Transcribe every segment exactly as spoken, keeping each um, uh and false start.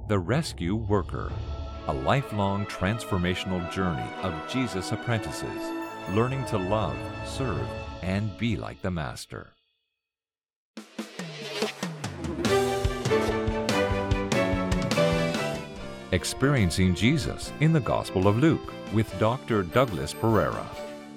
The Rescue Worker, a lifelong transformational journey of Jesus' apprentices, learning to love, serve, and be like the Master. Experiencing Jesus in the Gospel of Luke with Doctor Douglas Pereira.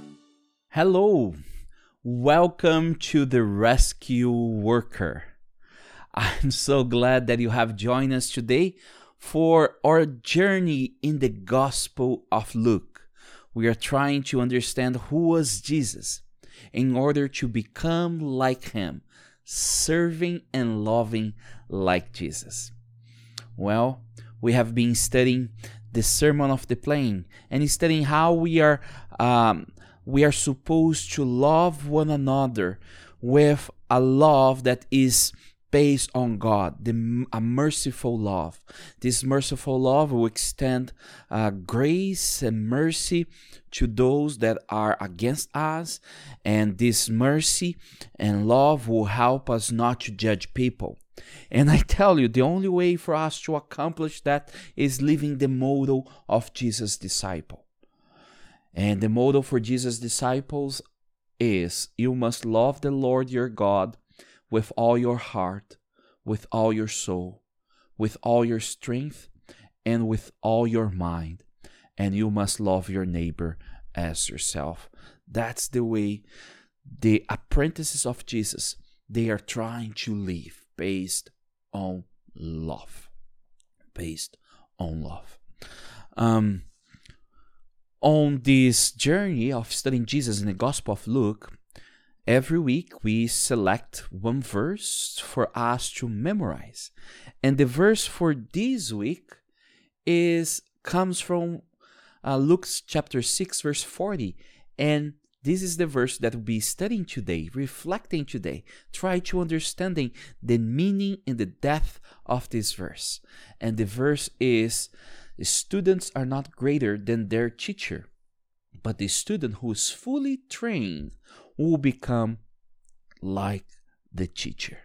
Hello, welcome to The Rescue Worker. I'm so glad that you have joined us today for our journey in the Gospel of Luke. We are trying to understand who was Jesus in order to become like him, serving and loving like Jesus. Well, we have been studying the Sermon of the Plain and studying how we are um, we are supposed to love one another with a love that is based on God, the, a merciful love. This merciful love will extend uh, grace and mercy to those that are against us, and this mercy and love will help us not to judge people. And I tell you, the only way for us to accomplish that is living the model of Jesus' disciple. And the model for Jesus' disciples is, you must love the Lord your God with all your heart, with all your soul, with all your strength, and with all your mind. And you must love your neighbor as yourself. That's the way the apprentices of Jesus, they are trying to live, based on love. Based on love. Um, on this journey of studying Jesus in the Gospel of Luke, every week we select one verse for us to memorize. And the verse for this week is comes from uh, Luke chapter six, verse forty. And this is the verse that we'll be studying today, reflecting today, try to understanding the meaning and the depth of this verse. And the verse is, the students are not greater than their teacher, but the student who is fully trained will become like the teacher.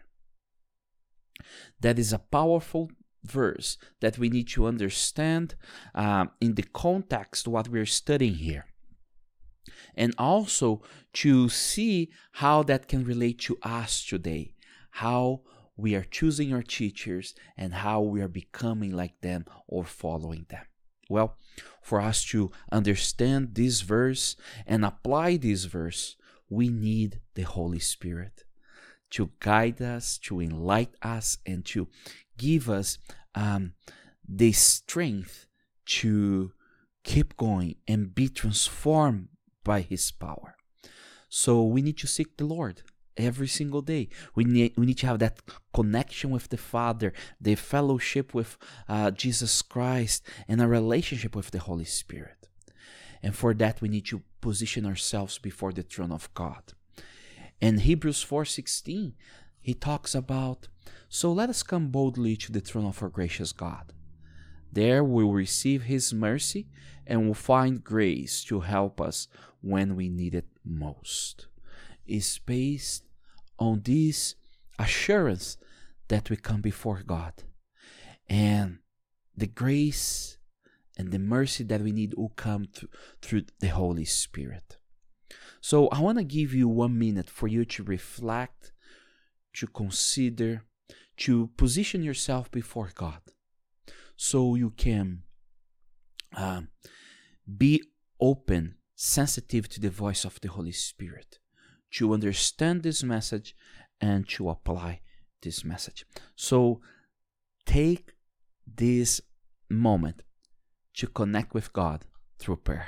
That is a powerful verse that we need to understand um, in the context of what we're studying here. And also to see how that can relate to us today, how we are choosing our teachers and how we are becoming like them or following them. Well, for us to understand this verse and apply this verse, we need the Holy Spirit to guide us, to enlighten us, and to give us um, the strength to keep going and be transformed by His power. So we need to seek the Lord every single day. We need, we need to have that connection with the Father, the fellowship with uh, Jesus Christ, and a relationship with the Holy Spirit. And for that, we need to position ourselves before the throne of God. In Hebrews four sixteen, he talks about, so let us come boldly to the throne of our gracious God. There we will receive His mercy and will find grace to help us when we need it most. It's based on this assurance that we come before God. And the grace and the mercy that we need will come th- through the Holy Spirit. So I want to give you one minute for you to reflect, to consider, to position yourself before God, so you can um, be open, sensitive to the voice of the Holy Spirit, to understand this message and to apply this message. So take this moment to connect with God through prayer.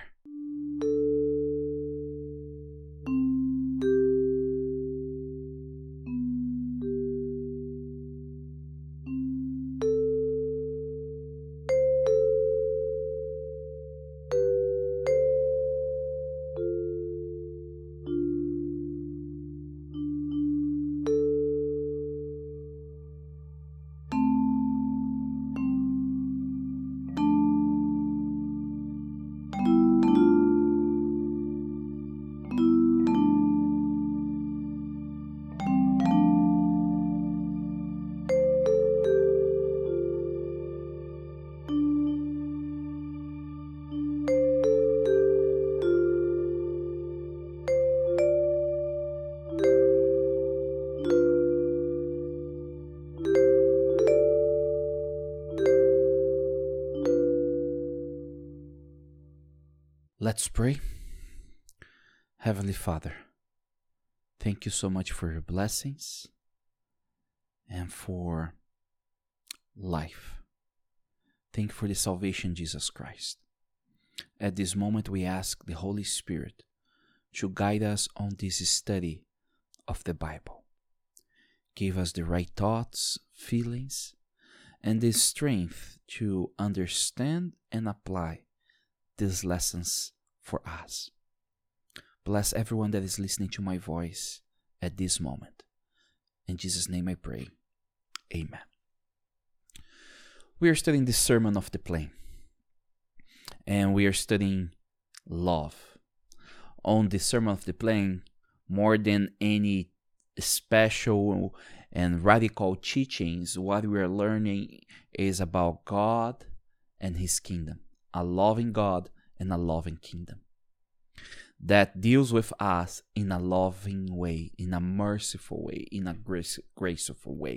Let's pray. Heavenly Father, thank you so much for your blessings and for life. Thank you for the salvation, Jesus Christ. At this moment, we ask the Holy Spirit to guide us on this study of the Bible. Give us the right thoughts, feelings, and the strength to understand and apply these lessons for us. Bless everyone that is listening to my voice at this moment. In Jesus' name I pray. Amen. We are studying the Sermon of the Plain, and we are studying love. On the Sermon of the Plain, more than any special and radical teachings, what we are learning is about God and His kingdom. A loving God and a loving kingdom that deals with us in a loving way, in a merciful way, in a grace, graceful way.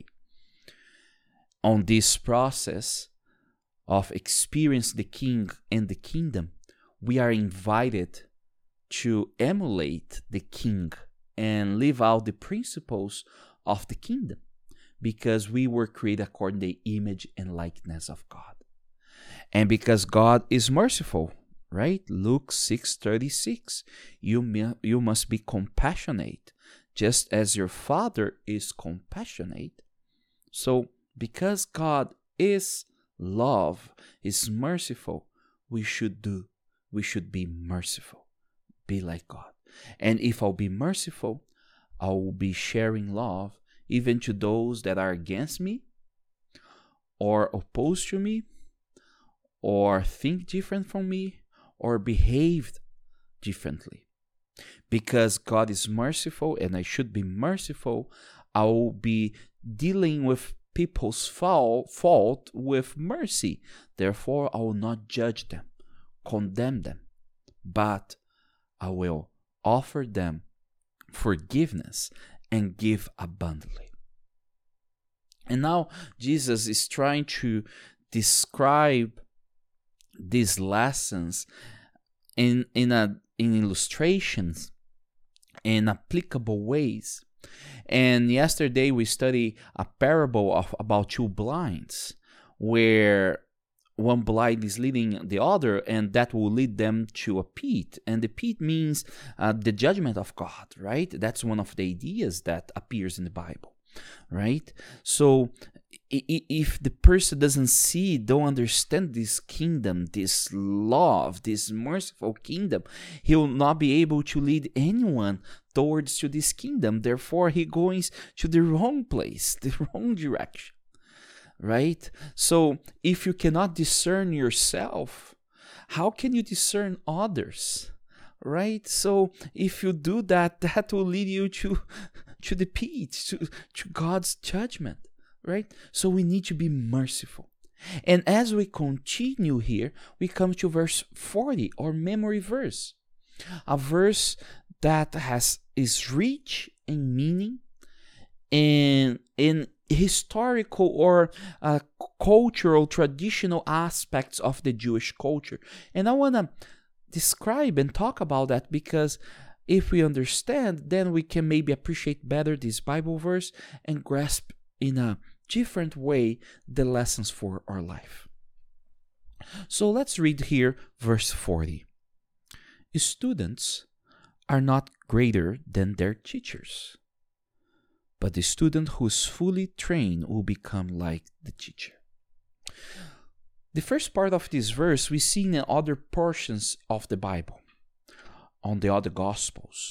On this process of experience the King and the kingdom, we are invited to emulate the King and live out the principles of the kingdom, because we were created according to the image and likeness of God. And because God is merciful, right? Luke six thirty-six, you, you must be compassionate, just as your Father is compassionate. So, because God is love, is merciful, we should do, we should be merciful, be like God. And if I'll be merciful, I will be sharing love even to those that are against me, or opposed to me, or think different from me, or behaved differently. Because God is merciful and I should be merciful, I will be dealing with people's fault with mercy. Therefore, I will not judge them, condemn them, but I will offer them forgiveness and give abundantly. And now Jesus is trying to describe these lessons in in a in illustrations in applicable ways. And yesterday we studied a parable of about two blinds, where one blind is leading the other, and that will lead them to a pit. And the pit means uh, the judgment of God, right? That's one of the ideas that appears in the Bible, right? So if the person doesn't see, don't understand this kingdom, this love, this merciful kingdom, he will not be able to lead anyone towards to this kingdom. Therefore, he goes to the wrong place, the wrong direction, right? So if you cannot discern yourself, how can you discern others, right? So if you do that, that will lead you to, to the pit, to, to God's judgment. Right? So we need to be merciful. And as we continue here, we come to verse forty, our memory verse. A verse that has is rich in meaning and in historical or uh, cultural, traditional aspects of the Jewish culture. And I want to describe and talk about that, because if we understand, then we can maybe appreciate better this Bible verse and grasp in a different way the lessons for our life. So let's read here verse forty. Students are not greater than their teachers, but the student who is fully trained will become like the teacher. The first part of this verse we see in other portions of the Bible, on the other Gospels.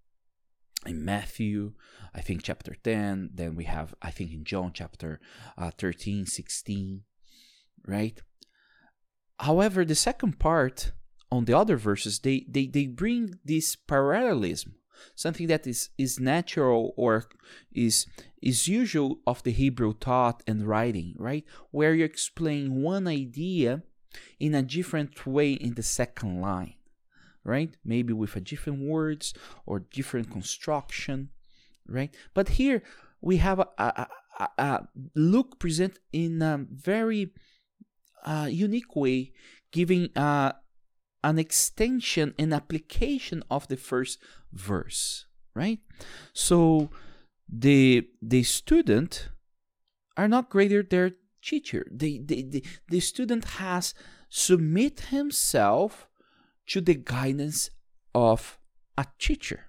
In Matthew, I think chapter ten, then we have, I think in John chapter uh, thirteen, sixteen, right? However, the second part, on the other verses, they, they, they bring this parallelism, something that is, is natural or is, is usual of the Hebrew thought and writing, right? Where you explain one idea in a different way in the second line. Right? Maybe with a different words or different construction, right? But here we have a, a, a, a Luke present in a very uh, unique way, giving uh, an extension and application of the first verse, right? So the the student are not greater than their teacher. The, the, the, the student has submit himself to the guidance of a teacher.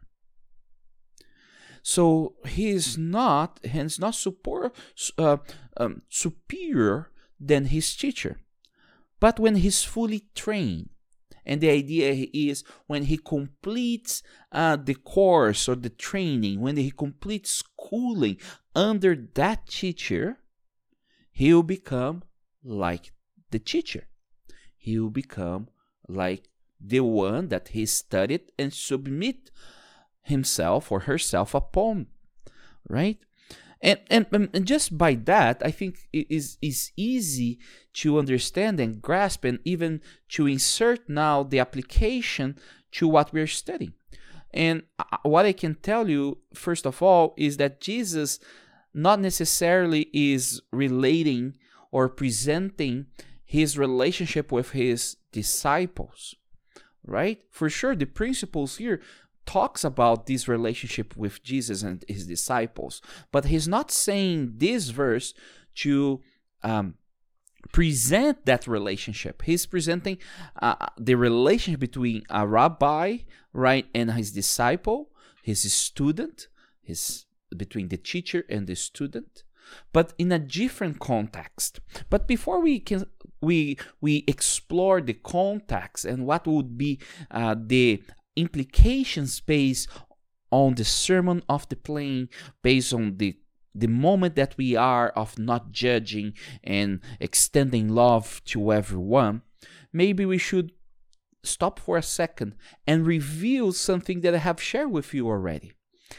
So he is not, hence not super, uh, um, superior than his teacher. But when he's fully trained, and the idea is when he completes uh, the course or the training, when he completes schooling under that teacher, he will become like the teacher. He will become like the one that he studied and submit himself or herself upon, right? And, and and just by that, I think it is is easy to understand and grasp, and even to insert now the application to what we're studying. And what I can tell you, first of all, is that Jesus not necessarily is relating or presenting his relationship with his disciples, right? For sure, the principles here talks about this relationship with Jesus and his disciples, but he's not saying this verse to um, present that relationship. He's presenting uh, the relationship between a rabbi, right, and his disciple, his student, his between the teacher and the student, but in a different context. But before we can we we explore the context and what would be uh, the implications based on the Sermon of the Plain, based on the the moment that we are of not judging and extending love to everyone, maybe we should stop for a second and review something that I have shared with you already.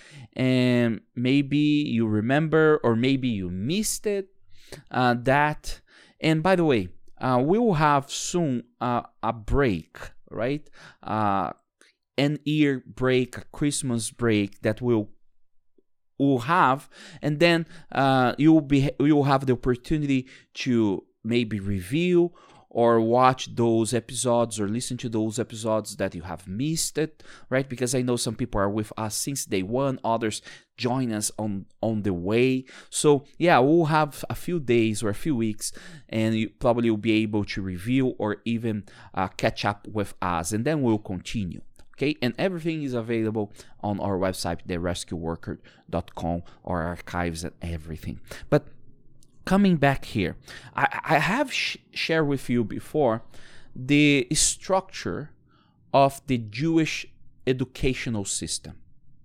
And maybe you remember, or maybe you missed it, uh, that, and by the way, uh, we will have soon uh, a break, right? Uh, an year break, a Christmas break that we'll, we'll have, and then uh, you will be you will have the opportunity to maybe review or watch those episodes or listen to those episodes that you have missed it, right? Because I know some people are with us since day one, others join us on, on the way. So yeah, we'll have a few days or a few weeks, and you probably will be able to review or even uh, catch up with us, and then we'll continue. Okay, and everything is available on our website, the rescue worker dot com, our archives and everything. But coming back here, I, I have sh- shared with you before the structure of the Jewish educational system.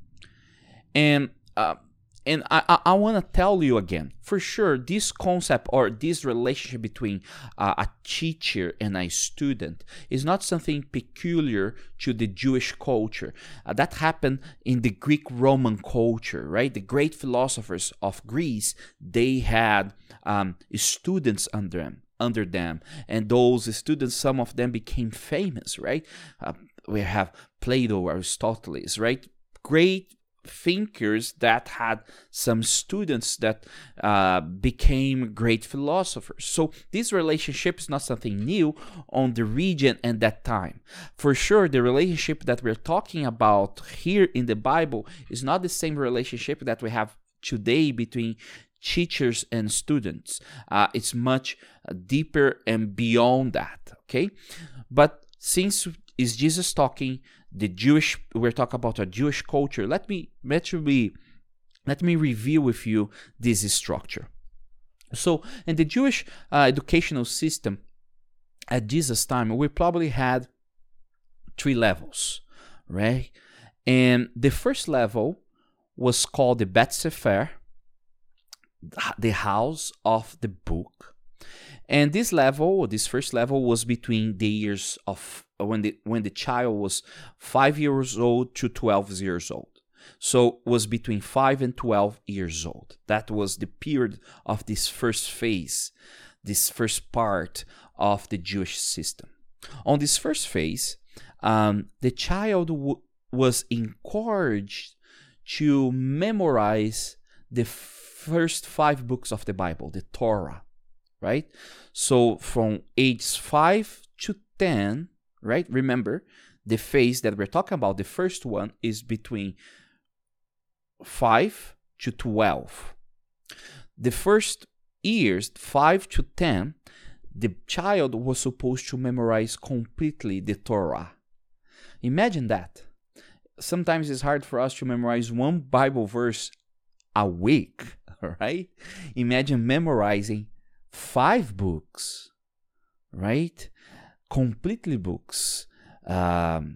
And uh, and I, I, I want to tell you again, for sure, this concept or this relationship between uh, a teacher and a student is not something peculiar to the Jewish culture. Uh, that happened in the Greek-Roman culture, right? The great philosophers of Greece, they had um, students under them, under them, and those students, some of them became famous, right? Uh, we have Plato, Aristotle, right? Great thinkers that had some students that uh, became great philosophers. So this relationship is not something new on the region and that time. For sure, the relationship that we're talking about here in the Bible is not the same relationship that we have today between teachers and students. Uh, it's much deeper and beyond that, okay? But since is Jesus talking, the Jewish, we're talking about a Jewish culture, let me, let me, let me review with you this structure. So in the Jewish uh, educational system at Jesus' time, we probably had three levels, right? And the first level was called the Bet Sefer, the house of the book. And this level, this first level, was between the years of when the when the child was five years old to twelve years old. So was between five and twelve years old. That was the period of this first phase, this first part of the Jewish system. On this first phase, um, the child w- was encouraged to memorize the first five books of the Bible, the Torah. Right? So from age five to ten, right? Remember, the phase that we're talking about, the first one, is between five to twelve. The first years, five to ten, the child was supposed to memorize completely the Torah. Imagine that. Sometimes it's hard for us to memorize one Bible verse a week, right? Imagine memorizing five books, right? Completely books um,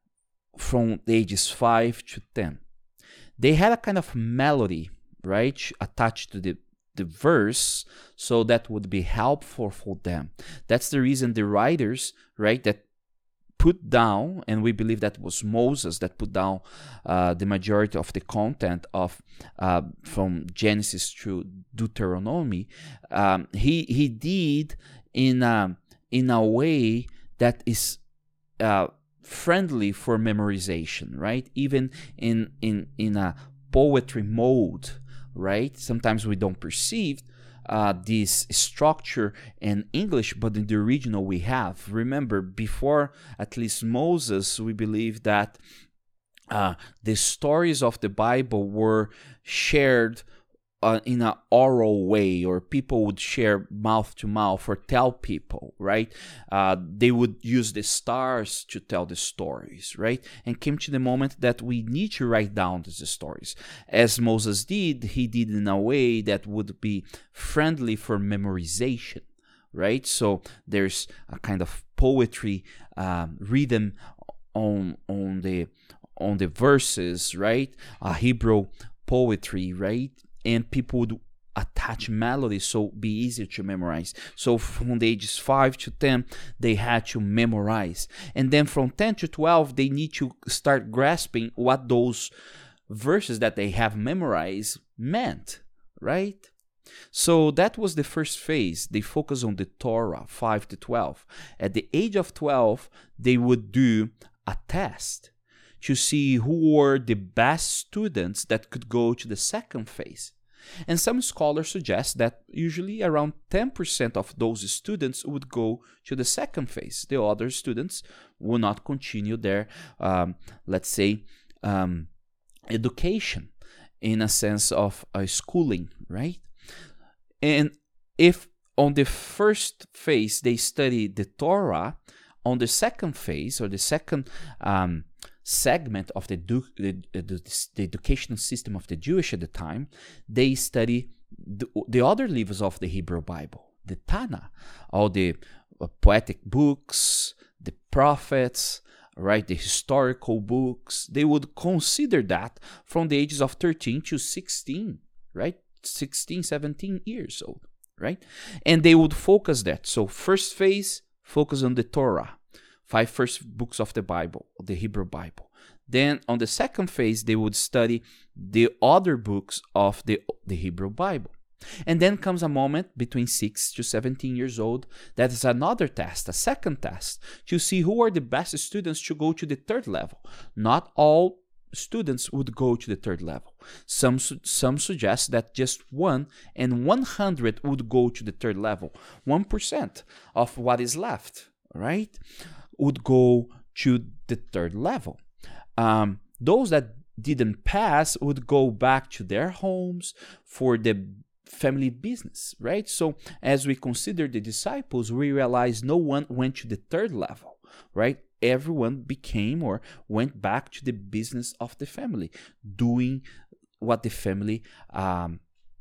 from the ages five to ten. They had a kind of melody, right, attached to the, the verse, so that would be helpful for them. That's the reason the writers, right, that put down, and we believe that was Moses that put down uh, the majority of the content of uh, from Genesis to Deuteronomy. Um, he he did in a, in a way that is uh, friendly for memorization, right? Even in in in a poetry mode, right? Sometimes we don't perceive Uh, this structure in English, but in the original we have. Remember, before at least Moses, we believe that uh, the stories of the Bible were shared uh, in an oral way, or people would share mouth to mouth or tell people, right? Uh, they would use the stars to tell the stories, right? And came to the moment that we need to write down these stories. As Moses did, he did in a way that would be friendly for memorization, right? So there's a kind of poetry um, rhythm on on the on the verses, right? A Hebrew poetry, right? And people would attach melody, so be easier to memorize. So from the ages five to ten, they had to memorize. And then from ten to twelve, they need to start grasping what those verses that they have memorized meant, right? So that was the first phase. They focus on the Torah, five to twelve. At the age of twelve, they would do a test to see who were the best students that could go to the second phase. And some scholars suggest that usually around ten percent of those students would go to the second phase. The other students will not continue their, um, let's say, um, education in a sense of uh, schooling, right? And if on the first phase they study the Torah, on the second phase, or the second um, segment of the, du- the, the, the educational system of the Jewish at the time, they study the, the other livers of the Hebrew Bible, the Tanakh, all the uh, poetic books, the prophets, right, the historical books. They would consider that from the ages of thirteen to sixteen, right, sixteen, seventeen years old, right? And they would focus that. So first phase, focus on the Torah, five first books of the Bible, the Hebrew Bible. Then on the second phase, they would study the other books of the, the Hebrew Bible. And then comes a moment between six to seventeen years old that is another test, a second test, to see who are the best students to go to the third level. Not all students would go to the third level. Some some suggest that just one and one hundred would go to the third level. one percent of what is left, right, would go to the third level. Um, those that didn't pass would go back to their homes for the family business, right? So as we consider the disciples, we realize no one went to the third level, right? Everyone became or went back to the business of the family, doing what the family um,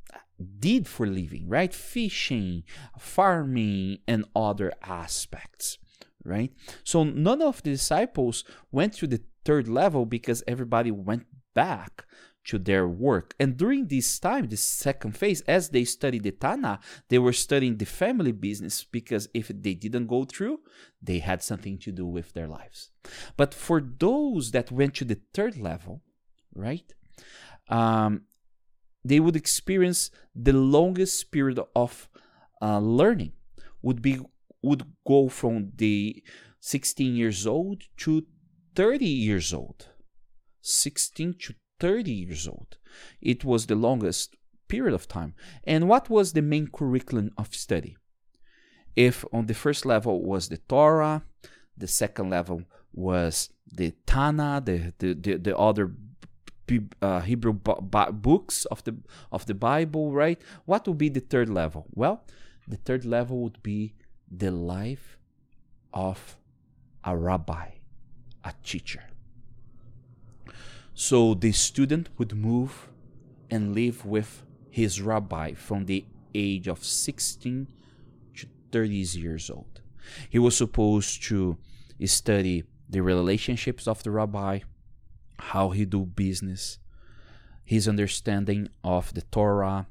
did for living, right? Fishing, farming, and other aspects, right? So none of the disciples went to the third level because everybody went back to their work. And during this time, this second phase, as they studied the Tanakh, they were studying the family business, because if they didn't go through, they had something to do with their lives. But for those that went to the third level, right, um, they would experience the longest period of uh, learning. Would be would go from the sixteen years old to thirty years old. sixteen to thirty years old. It was the longest period of time. And what was the main curriculum of study? If on the first level was the Torah, The second level was the Tana, the the the, the other uh, Hebrew bu- bu- books of the of the Bible, right? What would be the third level? Well, the third level would be the life of a rabbi, a teacher. So the student would move and live with his rabbi from the age of sixteen to thirty years old. He was supposed to study the relationships of the rabbi, how he do business, his understanding of the Torah,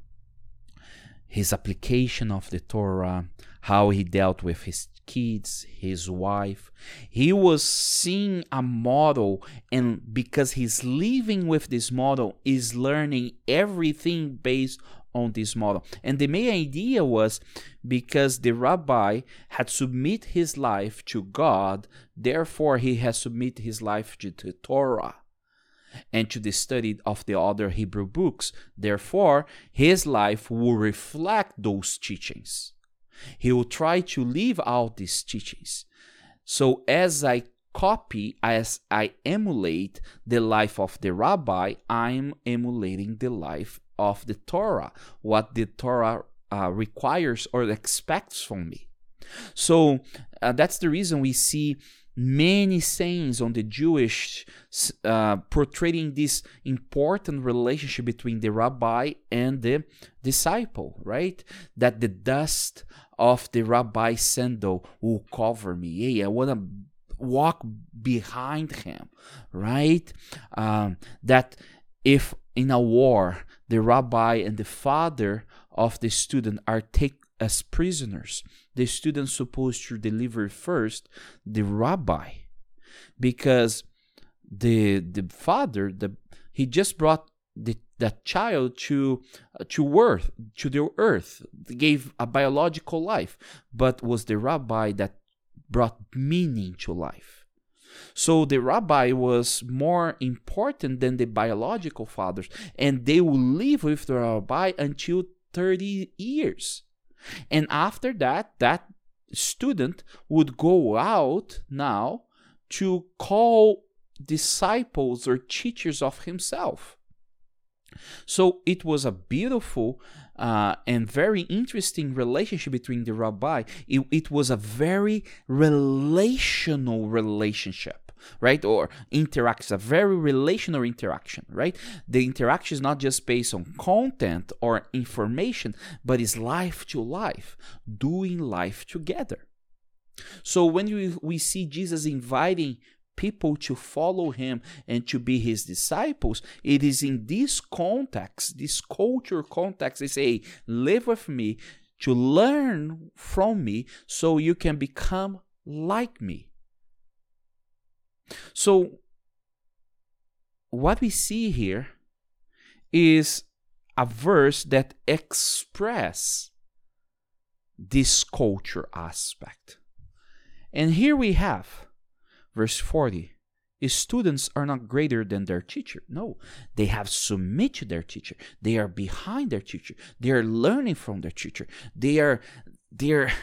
his application of the Torah, how he dealt with his kids, his wife. He was seeing a model, and because he's living with this model, is learning everything based on this model. And the main idea was because the rabbi had submit his life to God, therefore he has submit his life to the Torah and to the study of the other Hebrew books. Therefore, his life will reflect those teachings. He will try to live out these teachings. So as I copy, as I emulate the life of the rabbi, I'm emulating the life of the Torah, what the Torah uh, requires or expects from me. So uh, that's the reason we see many sayings on the Jewish uh, portraying this important relationship between the rabbi and the disciple, right? That the dust of the rabbi's sandal will cover me. Hey, I want to walk behind him, right? Um, that if in a war, the rabbi and the father of the student are taken as prisoners, the student's supposed to deliver first the rabbi, because the the father, the he just brought the that child to uh, to earth, to the earth, gave a biological life, but was the rabbi that brought meaning to life. So the rabbi was more important than the biological fathers, and they will live with the rabbi until thirty years. And after that, that student would go out now to call disciples or teachers of himself. So it was a beautiful uh, and very interesting relationship between the rabbi. It, it was a very relational relationship, right? Or interaction, a very relational interaction, right? The interaction is not just based on content or information, but is life to life, doing life together. So when we, we see Jesus inviting people to follow him and to be his disciples, it is in this context, this culture context, they say, hey, live with me, to learn from me so you can become like me. So what we see here is a verse that expresses this culture aspect. And here we have verse forty. Students are not greater than their teacher. No, they have submit to their teacher. They are behind their teacher. They are learning from their teacher. They are they're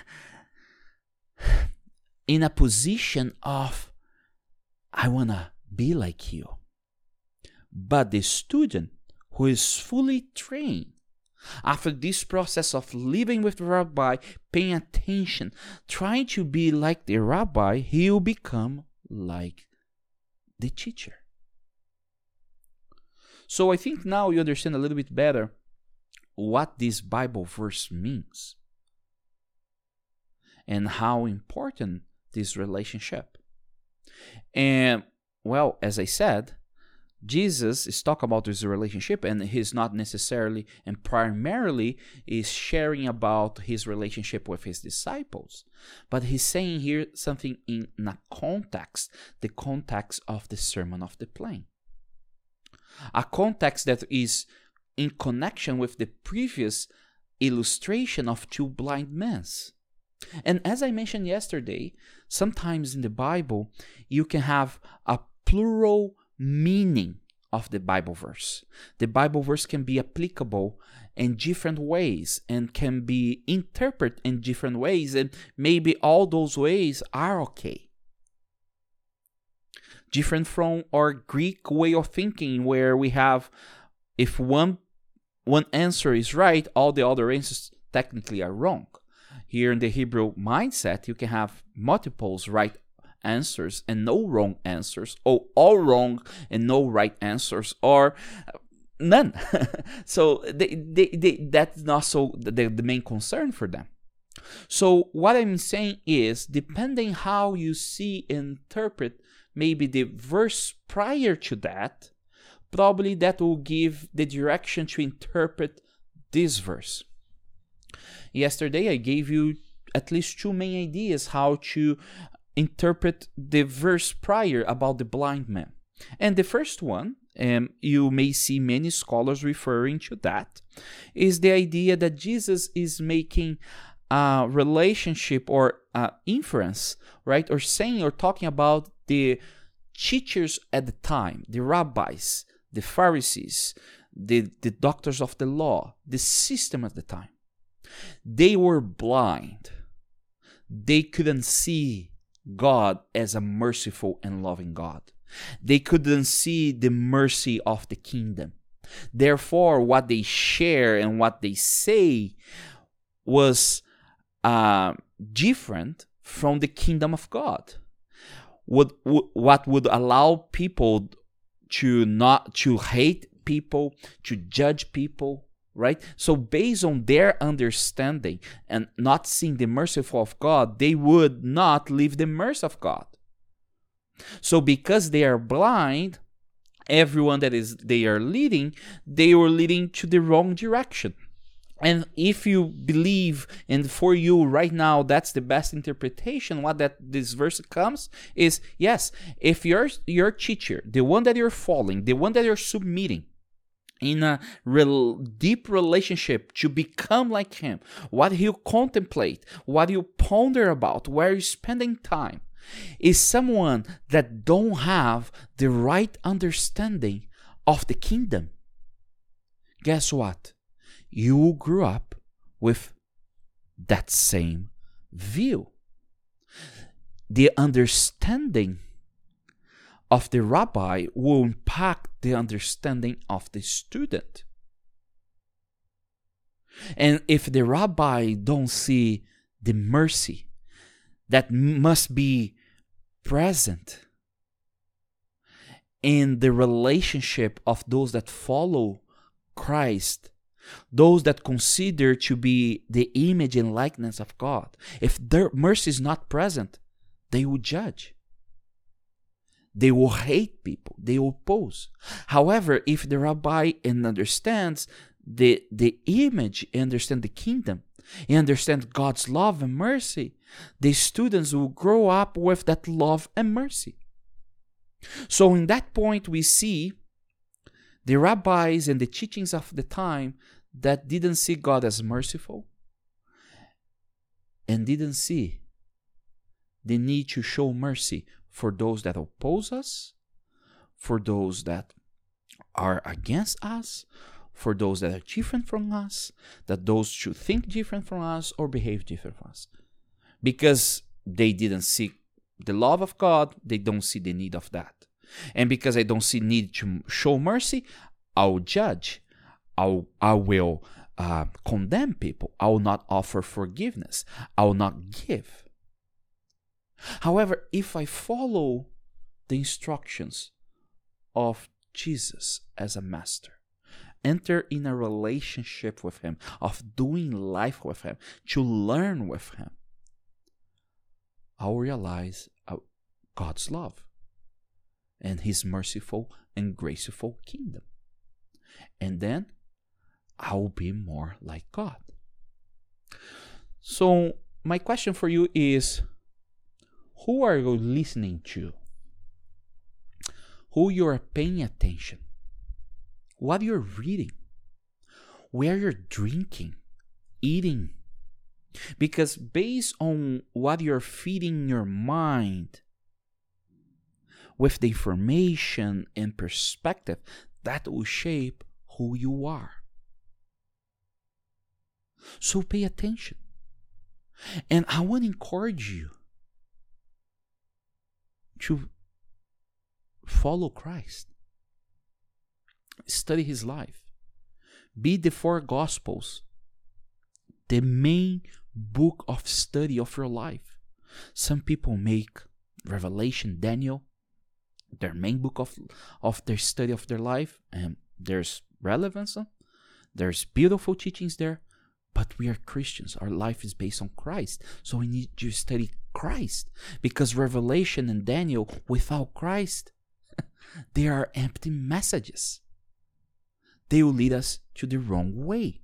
in a position of, I want to be like you. But the student who is fully trained, after this process of living with the rabbi, paying attention, trying to be like the rabbi, he will become like the teacher. So I think now you understand a little bit better what this Bible verse means and how important this relationship. And well, as I said, Jesus is talking about this relationship, and he's not necessarily and primarily is sharing about his relationship with his disciples, but he's saying here something in a context, the context of the Sermon of the Plain, a context that is in connection with the previous illustration of two blind men. And as I mentioned yesterday, sometimes in the Bible you can have a plural meaning of the Bible verse. The Bible verse can be applicable in different ways and can be interpreted in different ways, and maybe all those ways are okay. Different from our Greek way of thinking, where we have, if one one answer is right, all the other answers technically are wrong. Here in the Hebrew mindset, you can have multiples right answers and no wrong answers, or all wrong and no right answers, or none. So they, they, they, that's not so the, the main concern for them. So what I'm saying is, depending how you see and interpret maybe the verse prior to that, probably that will give the direction to interpret this verse. Yesterday I gave you at least two main ideas how to interpret the verse prior about the blind man. And the first one, um, you may see many scholars referring to that, is the idea that Jesus is making a relationship or uh, inference, right? Or saying or talking about the teachers at the time, the rabbis, the Pharisees, the, the doctors of the law, the system at the time. They were blind. They couldn't see God as a merciful and loving God. They couldn't see the mercy of the kingdom. Therefore, what they share and what they say was uh, different from the kingdom of God. Would, what would allow people to not to hate people, to judge people, right? So based on their understanding and not seeing the mercy of God, they would not live the mercy of God. So because they are blind, everyone that is they are leading, they were leading to the wrong direction. And if you believe, and for you right now, that's the best interpretation, what that this verse comes is, yes, if your your teacher, the one that you're following, the one that you're submitting, in a real deep relationship to become like him, what you contemplate, what you ponder about, where you're spending time, is someone that don't have the right understanding of the kingdom. Guess what? You grew up with that same view. The understanding of the rabbi will impact the understanding of the student. And if the rabbi don't see the mercy that must be present in the relationship of those that follow Christ, those that consider to be the image and likeness of God, if their mercy is not present, they will judge. They will hate people. They will oppose. However, if the rabbi understands the, the image, understand the kingdom, and understand God's love and mercy, the students will grow up with that love and mercy. So in that point, we see the rabbis and the teachings of the time that didn't see God as merciful and didn't see the need to show mercy for those that oppose us, for those that are against us, for those that are different from us, that those should think different from us or behave different from us. Because they didn't see the love of God, they don't see the need of that. And because I don't see need to show mercy, I'll judge. I'll, I will uh, condemn people. I will not offer forgiveness. I will not give. However, if I follow the instructions of Jesus as a master, enter in a relationship with him, of doing life with him, to learn with him, I'll realize God's love and his merciful and graceful kingdom. And then I'll be more like God. So my question for you is, who are you listening to? Who you are paying attention? What you're reading? Where you're drinking, eating? Because based on what you're feeding your mind with the information and perspective, that will shape who you are. So pay attention. And I want to encourage you to follow Christ. Study his life. Be the four Gospels the main book of study of your life. Some people make Revelation, Daniel, their main book of, of their study of their life, and there's relevance, there's beautiful teachings there, but we are Christians. Our life is based on Christ, so we need to study Christ, because Revelation and Daniel, without Christ, they are empty messages. They will lead us to the wrong way.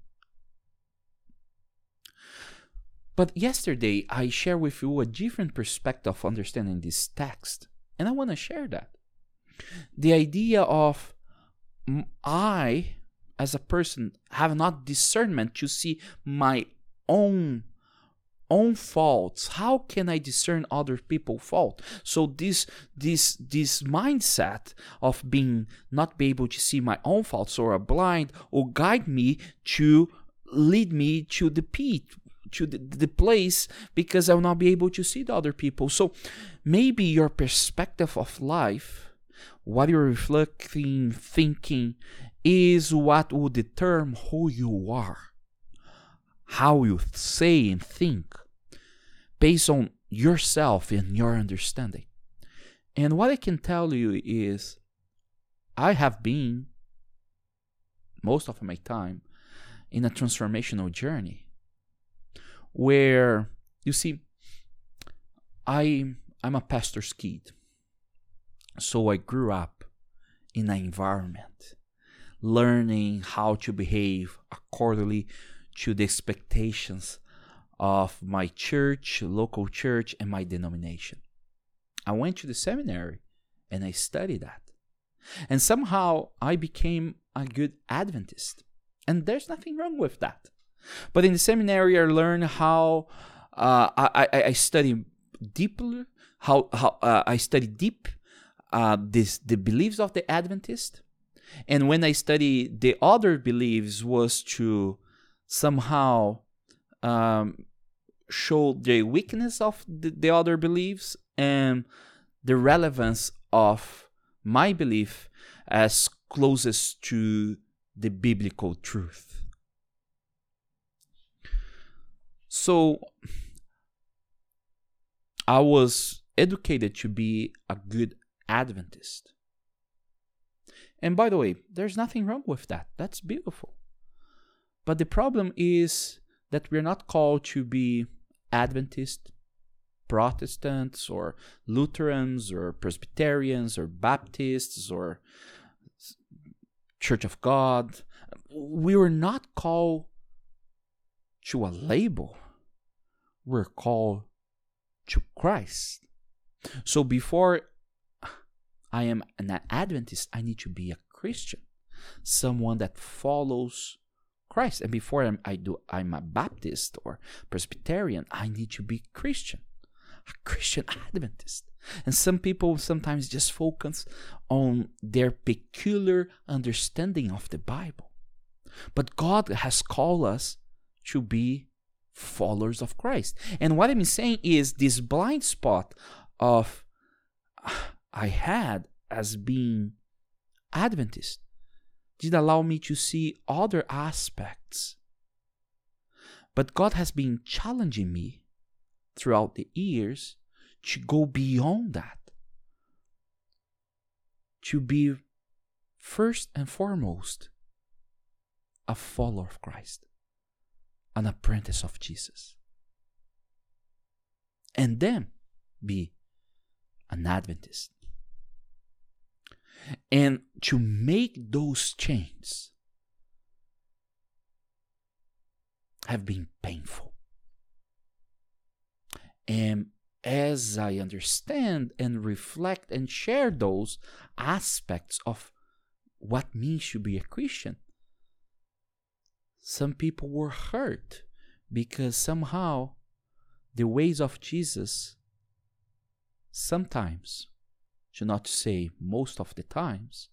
But yesterday, I shared with you a different perspective of understanding this text, and I want to share that. The idea of I, as a person, have not discernment to see my own own faults. How can I discern other people's fault? So this this this mindset of being not be able to see my own faults or a blind will guide me to lead me to the pit, to the, the place, because I will not be able to see the other people. So maybe your perspective of life, what you're reflecting, thinking, is what will determine who you are, how you say and think, based on yourself and your understanding. And what I can tell you is, I have been, most of my time, in a transformational journey, where, you see, I, I'm a pastor's kid. So I grew up in an environment, learning how to behave accordingly to the expectations of my church, local church, and my denomination. I went to the seminary and I studied that. And somehow I became a good Adventist. And there's nothing wrong with that. But in the seminary, I learned how uh, I, I, I study deeply, how, how uh, I study deep uh, this the beliefs of the Adventist. And when I study the other beliefs, was to somehow um, show the weakness of the, the other beliefs and the relevance of my belief as closest to the biblical truth. So I was educated to be a good Adventist. And by the way, there's nothing wrong with that. That's beautiful. But the problem is that we're not called to be Adventist, Protestants, or Lutherans, or Presbyterians, or Baptists, or Church of God. We were not called to a label. We're called to Christ. So before I am an Adventist, I need to be a Christian, someone that follows Christ. And before I'm, I do, I'm a Baptist or Presbyterian, I need to be Christian, a Christian Adventist. And some people sometimes just focus on their peculiar understanding of the Bible. But God has called us to be followers of Christ. And what I'm saying is, this blind spot of I had as being Adventist did allow me to see other aspects. But God has been challenging me throughout the years to go beyond that, to be first and foremost a follower of Christ, an apprentice of Jesus, and then be an Adventist. And to make those changes have been painful. And as I understand and reflect and share those aspects of what means to be a Christian, some people were hurt because somehow the ways of Jesus sometimes, to not say most of the times,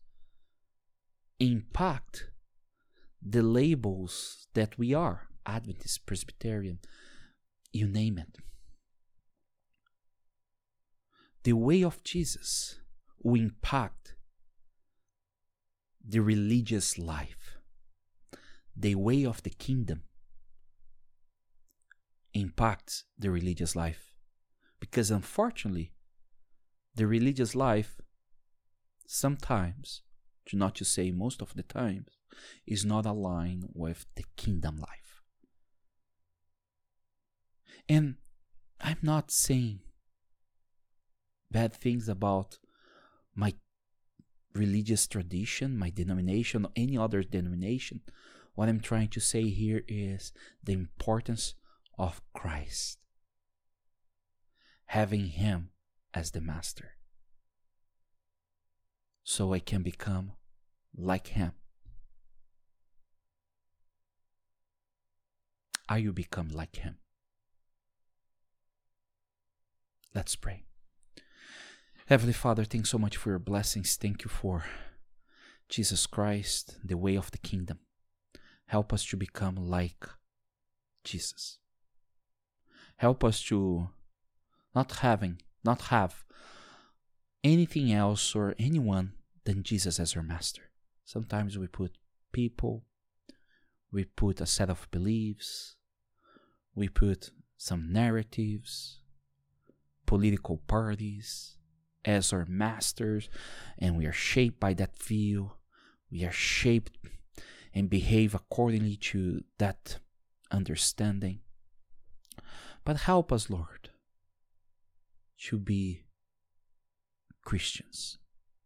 impact the labels that we are, Adventist, Presbyterian, you name it. The way of Jesus will impact the religious life. The way of the kingdom impacts the religious life. Because unfortunately, the religious life sometimes, to not to say most of the time, is not aligned with the kingdom life. And I'm not saying bad things about my religious tradition, my denomination, or any other denomination. What I'm trying to say here is the importance of Christ. Having Him as the master. So I can become like Him. Are you become like Him? Let's pray. Heavenly Father, thanks so much for your blessings. Thank you for Jesus Christ, the way of the kingdom. Help us to become like Jesus. Help us to not having, not have anything else or anyone than Jesus as our master. Sometimes we put people, we put a set of beliefs, we put some narratives, political parties as our masters, and we are shaped by that view. We are shaped and behave accordingly to that understanding. But help us, Lord, to be Christians,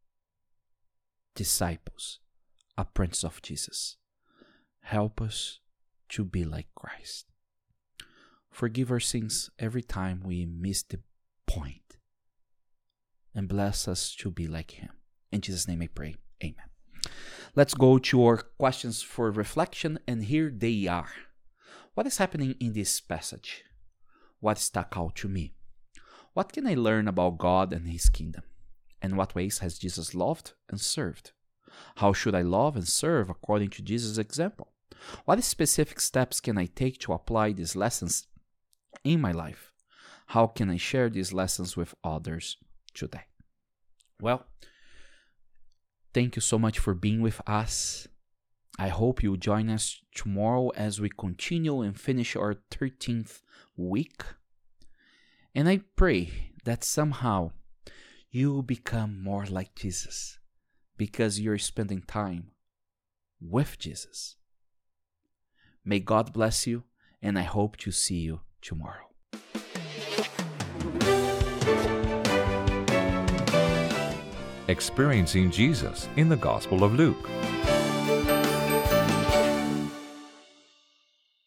disciples, apprentices of Jesus. Help us to be like Christ. Forgive our sins every time we miss the point. And bless us to be like Him. In Jesus' name I pray. Amen. Let's go to our questions for reflection, and here they are. What is happening in this passage? What stuck out to me? What can I learn about God and His kingdom? In what ways has Jesus loved and served? How should I love and serve according to Jesus' example? What specific steps can I take to apply these lessons in my life? How can I share these lessons with others today? Well, thank you so much for being with us. I hope you join us tomorrow as we continue and finish our thirteenth week. And I pray that somehow you will become more like Jesus because you're spending time with Jesus. May God bless you, and I hope to see you tomorrow. Experiencing Jesus in the Gospel of Luke.